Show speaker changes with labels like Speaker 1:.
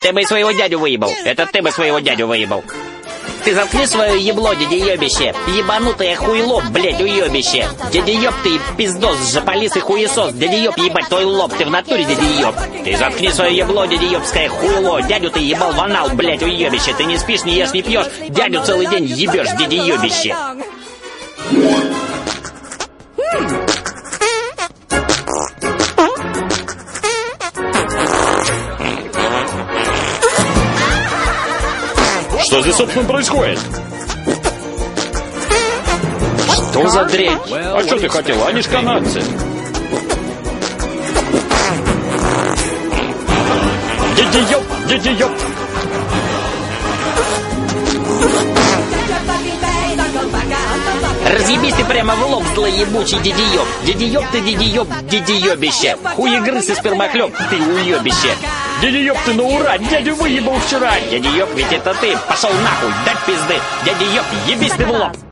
Speaker 1: Ты бы своего дядю выебал. Это ты бы своего дядю выебал. Ты заткни свое ебло, дядя ёбище. Ебанутое хуйло, блядь, уёбище. Дядя ёб ты пиздос, жополисый хуесос. Дядя ёб ебать твой лоб, ты в натуре, дядя ёб. Ты заткни свое ебло, дядя ёбское хуйло. Дядю ты ебал в анал, блядь, уёбище. Ты не спишь, не ешь, не пьешь. Дядю целый день ебешь, дядя ёбище.
Speaker 2: Что здесь, собственно, происходит?
Speaker 1: Что за дрянь?
Speaker 2: А что ты хотела? Они ж канадцы. Дядя-ёб, дядя-ёб.
Speaker 1: Разъебись ты прямо в лоб, злоебучий дядя-ёб. Дядя-ёб ты, дядя-ёб, дядя-ёбище. Хуегрыз и спермоклёб, ты уёбище.
Speaker 2: Дядя-ёб ты на ура, дядю выебал вчера.
Speaker 1: Дядя-ёб, ведь это ты. Пошел нахуй, дать пизды. Дядя-ёб, ебись ты в лоб.